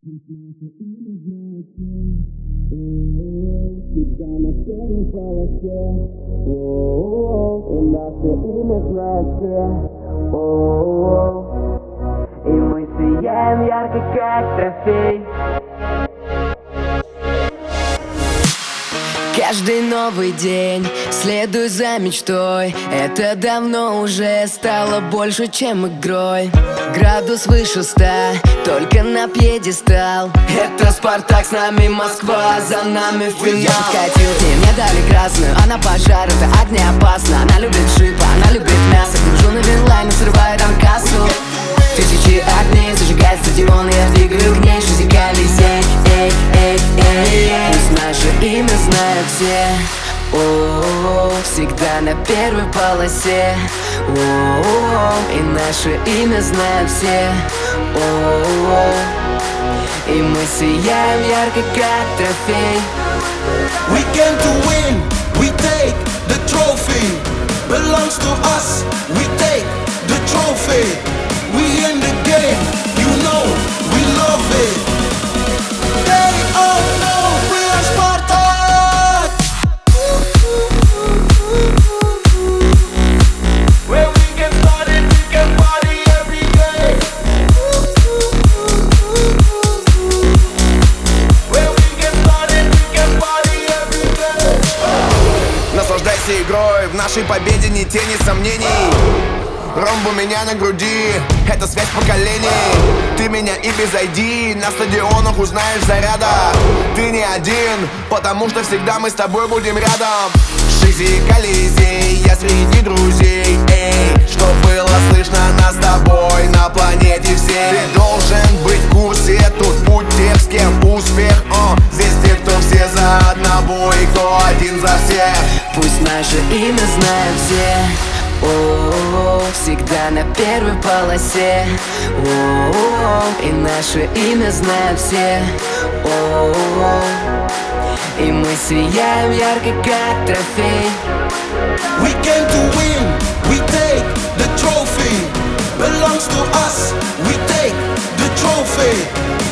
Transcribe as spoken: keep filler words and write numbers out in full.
Всегда на первой полосе, о-о-о, и наше имя знают все, о-о-о, и мы сияем ярко, как трофей. Каждый новый день следуй за мечтой. Это давно уже стало больше, чем игрой. Градус выше ста, только на пьедестал. Это Спартак, с нами Москва, за нами финал. Я подкатил к ней, мне дали красную. Она пожар, это огня опасно. Она любит шипа, она любит мясо. Гружу на винлайн и срываю там кассу. Тысячи огней зажигает стадион. Я двигаю к ней, жизнь колесей. Эй, эй, эй, эй. Пусть наше имя знают все. О-о-о, всегда на первой полосе. О-о-о, и наше имя знают все. О-о-о, и мы сияем ярко, как трофей. We came to win, we take the trophy. Belongs to us, we take the trophy. We in the game, you know, we love it. They all know we are Spartak. Where we get started, we can party every day. Where we get started, we can party every day. Наслаждайся игрой, в нашей победе ни тени сомнений. Ромб у меня на груди, это связь поколений. Ты меня и без ай ди на стадионах узнаешь заряда. Ты не один, потому что всегда мы с тобой будем рядом. Шизи, Колизей, я среди друзей. Эй, что было слышно нас с тобой на планете всей. Ты должен быть в курсе, тут путь тех, с кем успех. О, здесь те, кто все за одного и кто один за всех. Пусть наше имя знают все. О-о-о, всегда на первой полосе. О-о-о, и наше имя знают все. О-о-о, и мы сияем ярко, как трофей. We came to win, we take the trophy. Belongs to us, we take the trophy.